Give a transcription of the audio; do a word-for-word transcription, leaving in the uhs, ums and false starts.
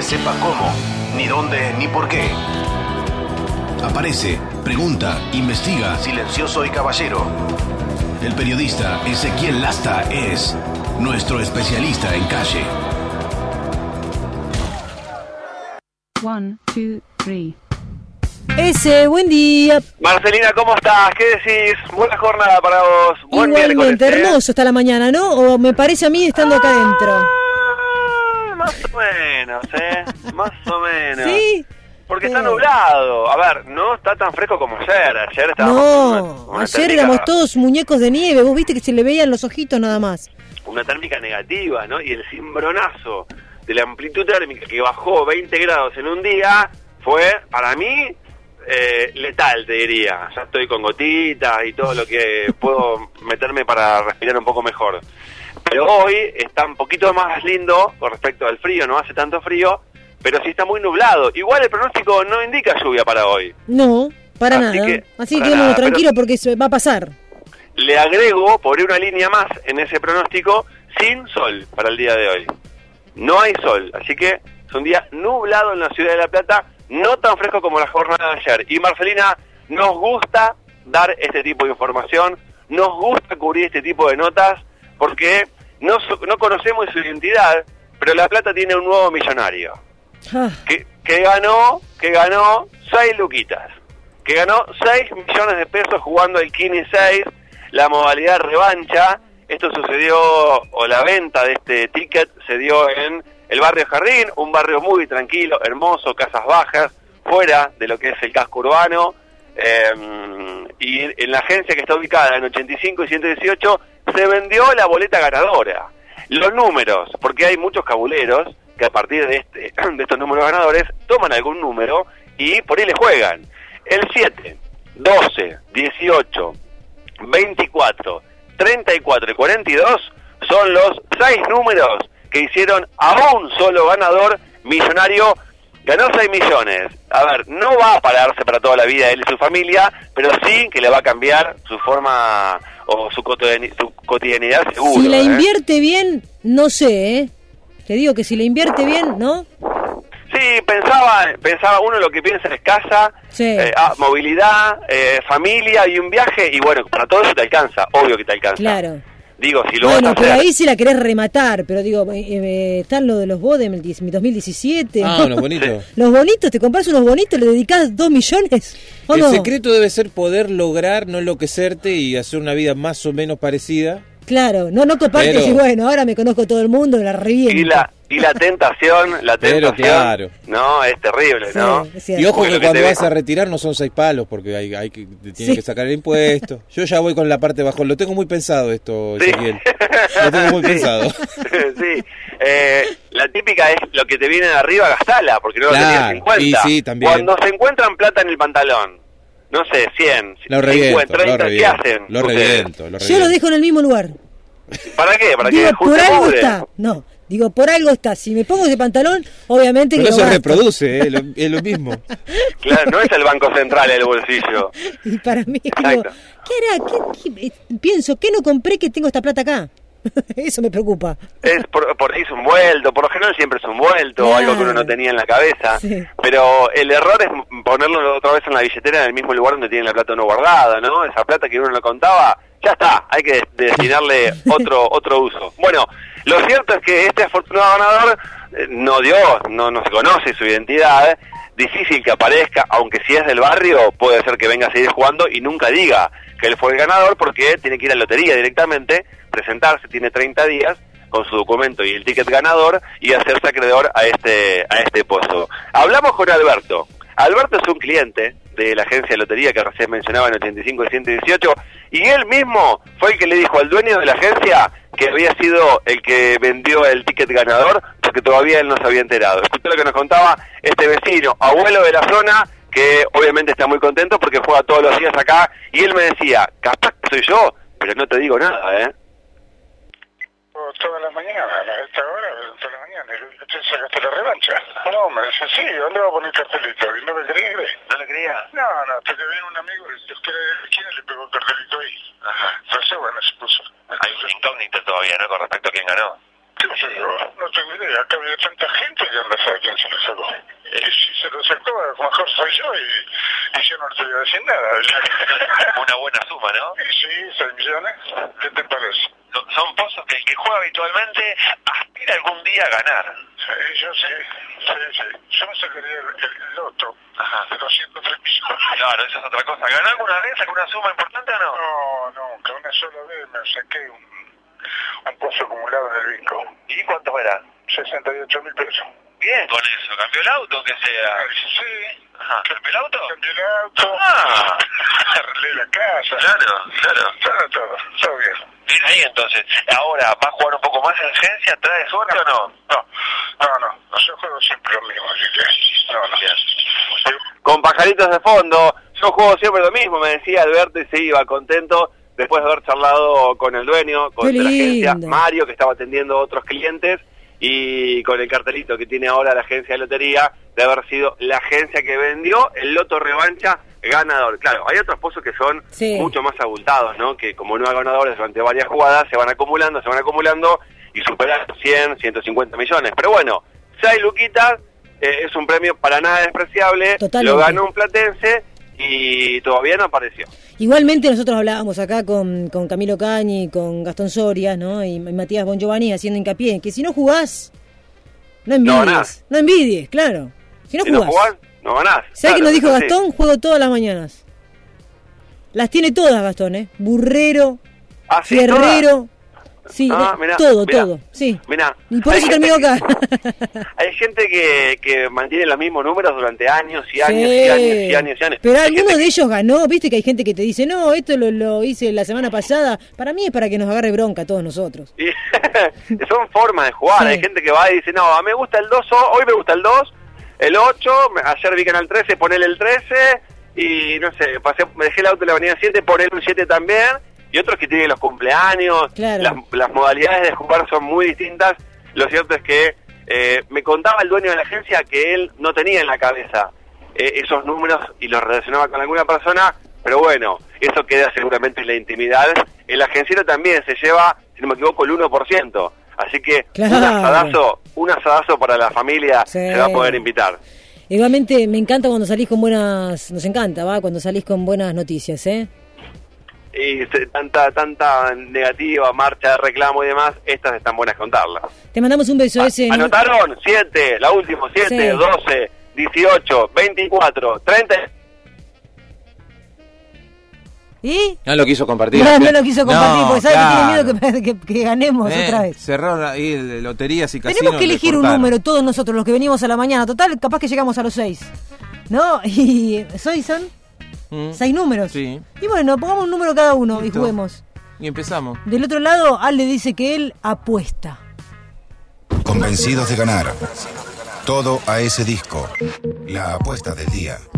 que sepa cómo, ni dónde, ni por qué. Aparece, pregunta, investiga, silencioso y caballero. El periodista Ezequiel Lasta es nuestro especialista en calle. One, two, three. Ese, buen día. Marcelina, ¿cómo estás? ¿Qué decís? Buena jornada para vos. Buen Igualmente, miércoles, hermoso está la mañana, ¿no? O me parece a mí estando acá adentro. Ah, más o menos, ¿eh? Más o menos. ¿Sí? Porque Eh. está nublado. A ver, no está tan fresco como ayer. Ayer estábamos No, con una, una ayer térmica, éramos todos muñecos de nieve. Vos viste que se le veían los ojitos nada más. una térmica negativa, ¿no? Y el cimbronazo de la amplitud térmica que bajó veinte grados en un día fue, para mí, eh, letal, te diría. Ya estoy con gotitas y todo lo que puedo meterme para respirar un poco mejor. Pero hoy está un poquito más lindo con respecto al frío, no hace tanto frío, pero sí está muy nublado. Igual el pronóstico no indica lluvia para hoy. No, para Así nada. que, Así que para quedémonos nada, tranquilos porque se va a pasar. Le agrego, por una línea más en ese pronóstico, sin sol para el día de hoy. No hay sol, así que es un día nublado en la ciudad de La Plata, no tan fresco como la jornada de ayer. Y Marcelina, nos gusta dar este tipo de información, nos gusta cubrir este tipo de notas, porque no, no conocemos su identidad, pero La Plata tiene un nuevo millonario. Ah, Que, que ganó, que ganó seis luquitas, que ganó seis millones de pesos jugando el Kini seis, la modalidad revancha. Esto sucedió, o la venta de este ticket se dio en el barrio Jardín, un barrio muy tranquilo, hermoso, casas bajas, fuera de lo que es el casco urbano, eh, y en la agencia que está ubicada en ochenta y cinco y ciento dieciocho se vendió la boleta ganadora. Los números, porque hay muchos cabuleros que a partir de, este, de estos números ganadores toman algún número y por ahí le juegan. El siete, doce, dieciocho, veinticuatro, treinta y cuatro y cuarenta y dos son los seis números que hicieron a un solo ganador millonario. Ganó seis millones. A ver, no va a pararse para toda la vida él y su familia, pero sí que le va a cambiar su forma o su, cotidian- su cotidianidad seguro. si la ¿eh? invierte bien, no sé, ¿eh? Te digo que si la invierte bien, ¿no? Sí, pensaba, pensaba uno lo que piensa es casa, Sí. eh, ah, movilidad, eh, familia y un viaje, y bueno, para todo eso te alcanza, obvio que te alcanza. Claro. Digo, si lo Bueno, vas a pero hacer... ahí sí la querés rematar, pero digo, eh, eh, están lo de los Bodem, el diez- dos mil diecisiete. Ah, unos bonitos. Los bonitos, te compras unos bonitos, le dedicás dos millones. ¿O El no? secreto debe ser poder lograr no enloquecerte y hacer una vida más o menos parecida. Claro, no, no coparte y Pero- decir, bueno, ahora me conozco todo el mundo, la reviento. Y la, y la tentación, la Pero tentación, claro. no, es terrible, Sí, ¿no? es cierto. Y ojo Porque que lo que cuando te vas ve- a retirar no son seis palos, porque hay, hay que, te tienen Sí. que sacar el impuesto. Yo ya voy con la parte bajo, lo tengo muy pensado esto, Sí. Ezequiel. Lo tengo muy Sí. pensado. Sí, eh, la típica es lo que te viene de arriba, gastala, porque no lo Claro, tenías en cuenta. y sí, también. Cuando se encuentran plata en el pantalón, no sé, cien, Lo reviento, cincuenta, lo treinta, ¿qué reviento, hacen? lo ustedes? reviento, lo Yo lo reviento. dejo en el mismo lugar. ¿Para qué? ¿Para Digo, que por junte algo mugre? está. No, digo, por algo está. Si me pongo ese pantalón, obviamente que Pero lo se gasto. reproduce, eh, lo- es lo mismo. Claro, no es el Banco Central el bolsillo. Y para mí, digo, Exacto. ¿qué era? ¿Qué, qué- eh, pienso, ¿qué no compré que tengo esta plata acá? Eso me preocupa. Es por, por ahí es un vuelto, por lo general siempre es un vuelto, Claro. algo que uno no tenía en la cabeza. Sí. Pero el error es ponerlo otra vez en la billetera en el mismo lugar donde tiene la plata no guardada, ¿no? Esa plata que uno no contaba, ya está, hay que destinarle otro otro uso. Bueno, lo cierto es que este afortunado ganador eh, no dio, no, no se conoce su identidad, difícil que aparezca, aunque si es del barrio puede ser que venga a seguir jugando y nunca diga que él fue el ganador porque tiene que ir a la lotería directamente, presentarse, tiene treinta días con su documento y el ticket ganador y hacerse acreedor a este a este pozo. Hablamos con Alberto. Alberto es un cliente de la agencia de lotería que recién mencionaba en ochenta y cinco y ciento dieciocho y él mismo fue el que le dijo al dueño de la agencia que había sido el que vendió el ticket ganador porque todavía él no se había enterado. Escuchó lo que nos contaba este vecino, abuelo de la zona, que obviamente está muy contento porque juega todos los días acá y él me decía, capaz que soy yo, pero no te digo nada, ¿eh? Toda la mañana, a esta hora, toda la mañana. ¿Usted sacaste la revancha? No, me dice, sí, ¿dónde va a poner cartelito? ¿Y no me creí? ¿No le creía? No, no, hasta que viene un amigo de usted de la esquina y le pegó el cartelito ahí. Ajá. Entonces, bueno, se puso. Hay un incógnito todavía, ¿no? Con respecto a quién ganó. ¿Qué sé yo? No tengo idea. Acá había tanta gente que anda a saber quién se lo mejor soy yo y, y yo no te voy a decir nada. Una buena suma, ¿no? Y sí, seis millones. ¿Qué te parece? No, son pozos que el que juega habitualmente aspira algún día a ganar. Sí, yo sí, sí, sí. Yo me sacaría el, el, el loto. Ajá. De doscientos tres millones. Claro, eso es otra cosa. ¿Ganó alguna vez alguna suma importante o no? No, nunca. Una sola vez me saqué un, un pozo acumulado en el bingo. ¿Y cuánto era? sesenta y ocho mil pesos. Bien con eso. ¿Cambió el auto que sea? Sí. Ajá. ¿Cambió el auto? Cambié el auto. Ah. Arreglé la casa. Claro, claro. Todo, todo. Todo bien. Bien ahí entonces. Ahora, ¿va a jugar un poco más en agencia? ¿Trae suerte o no? No, no, no. Yo juego siempre lo mismo, así que... No, no. Bien. Con pajaritos de fondo, yo juego siempre lo mismo, me decía Alberto y se iba contento después de haber charlado con el dueño, con Qué la agencia, lindo. Mario, que estaba atendiendo a otros clientes, y con el cartelito que tiene ahora la agencia de lotería, de haber sido la agencia que vendió el loto revancha ganador. Claro, hay otros pozos que son Sí. mucho más abultados, ¿no? Que como no hay ganadores durante varias jugadas, se van acumulando, se van acumulando y superan cien, ciento cincuenta millones. Pero bueno, seis luquitas, eh, es un premio para nada despreciable, Totalmente. lo ganó un platense y todavía no apareció. Igualmente nosotros hablábamos acá con, con Camilo Cañi, con Gastón Sorias, ¿no? Y Matías Bongiovanni haciendo hincapié en que si no jugás, no No envidies. ganás. No, envidies, claro. Si no Si jugás. no jugás, no ganás. ¿Sabes Claro, qué nos dijo eso sí. Gastón? Juego todas las mañanas. Las tiene todas, Gastón, ¿eh? Burrero, ¿Ah, sí, Fierrero. Sí, Ah, de- mirá, todo, mirá. todo. Sí. Mirá, Y por hay eso gente terminó que- acá. Hay gente que, que mantiene los mismos números durante años y años Sí. y años y años y años. Pero Hay alguno gente de que- ellos ganó, viste que hay gente que te dice, no, esto lo, lo hice la semana pasada. Para mí es para que nos agarre bronca a todos nosotros. Y son formas de jugar. Sí. Hay gente que va y dice, no, a mí me gusta el dos, hoy me gusta el dos, el ocho, me- ayer vi Canal trece, ponele el trece, y no sé, pasé, me dejé el auto en la avenida siete, ponele un siete también, y otros que tienen los cumpleaños, Claro. las, las modalidades de jugar son muy distintas. Lo cierto es que eh, me contaba el dueño de la agencia que él no tenía en la cabeza eh, esos números y los relacionaba con alguna persona, pero bueno, eso queda seguramente en la intimidad. El agenciero también se lleva, si no me equivoco, el uno por ciento. Así que Claro. un asadazo, un asadazo para la familia Sí. se va a poder invitar. Igualmente me encanta cuando salís con buenas, nos encanta, va, cuando salís con buenas noticias, ¿eh? Y se- tanta tanta negativa, marcha de reclamo y demás, estas están buenas contarlas. Te mandamos un beso A- ese. ¿no? ¿Anotaron? siete, la última, siete, Sí. doce, dieciocho, veinticuatro, treinta. ¿Y? No lo quiso compartir. No, no lo quiso compartir No, porque sabe claro. que tiene miedo que, que- que ganemos Eh, otra vez. Cerraron ahí el- loterías y casinos. Tenemos que le elegir un cortaron. número todos nosotros, los que venimos a la mañana. Total, capaz que llegamos a los seis. ¿No? Y soy son Mm. seis números. Sí. Y bueno, pongamos un número cada uno Listo. y juguemos. Y empezamos. Del otro lado, Al le dice que él apuesta. Convencidos de ganar. Todo a ese disco. La apuesta del día.